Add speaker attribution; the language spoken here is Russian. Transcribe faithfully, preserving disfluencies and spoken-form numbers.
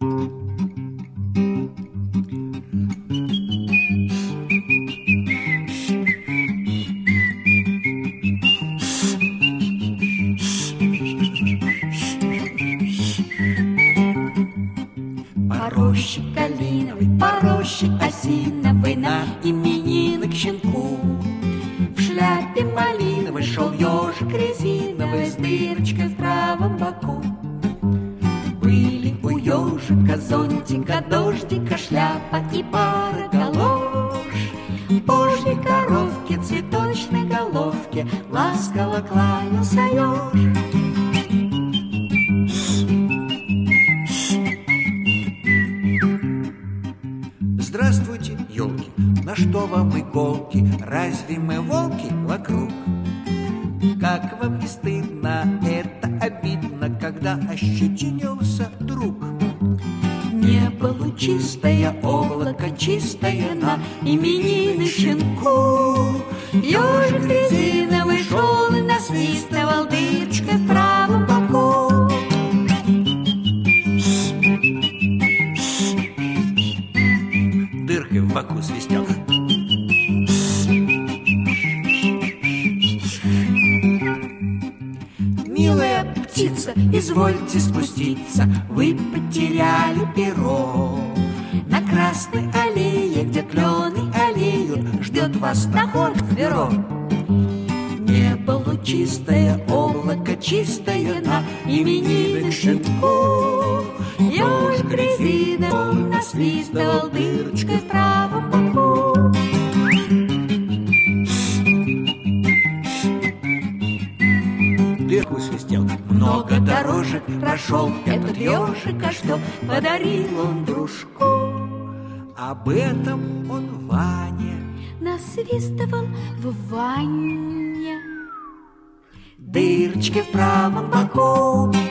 Speaker 1: По роще калиновой, по роще осиновой, на именины к щенку. В шляпе малиновой шел ежик резиновый с дырочкой в правом боку. Были у ежика зонтика, дождика, шляпа и пара галош. Божьей коровке, цветочной головке ласково кланялся еж.
Speaker 2: Здравствуйте, елки, на что вам иголки? Разве мы волки вокруг? Как вам не стыдно, это обидно, когда ощетинился друг.
Speaker 1: Небо лучистое, облако чистое, на именины щенку. Ежик резиновый шел и насвистывал дырочкой в правом боку.
Speaker 2: Дыркой в боку свистел.
Speaker 1: Милая птица, извольте спуститься, вы потеряли перо. На красной аллее, где клены аллеют, ждет вас доход в бюро. Небо лучистое, облако чистое, на именины щенку. Ежик резиновый насвистывал дырочкой в правом боку.
Speaker 2: Дырку свистел.
Speaker 1: Много дорожек прошел этот ежик, а что подарил он дружку?
Speaker 2: Об этом он Ване
Speaker 1: Насвистывал в ванне. Дырочки в правом боку.